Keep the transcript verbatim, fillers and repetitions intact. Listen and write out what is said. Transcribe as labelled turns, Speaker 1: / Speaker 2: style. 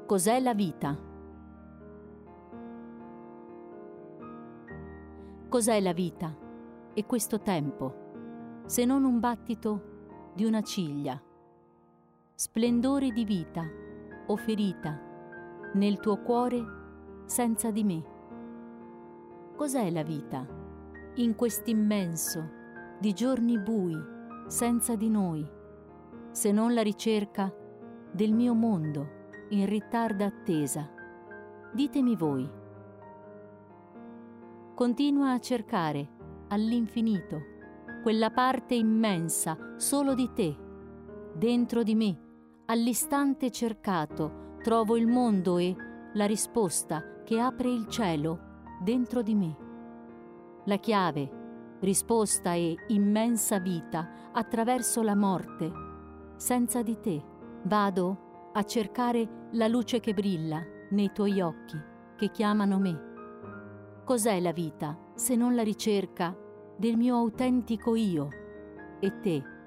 Speaker 1: Cos'è la vita? Cos'è la vita e questo tempo, se non un battito di una ciglia? Splendore di vita o ferita nel tuo cuore senza di me? Cos'è la vita in quest'immenso di giorni bui senza di noi, se non la ricerca del mio mondo in ritarda attesa? Ditemi voi. Continua a cercare all'infinito quella parte immensa solo di te. Dentro di me, all'istante cercato, trovo il mondo e la risposta che apre il cielo dentro di me. La chiave, risposta e immensa vita attraverso la morte. Senza di te vado a cercare la luce che brilla nei tuoi occhi che chiamano me. Cos'è la vita se non la ricerca del mio autentico io? E te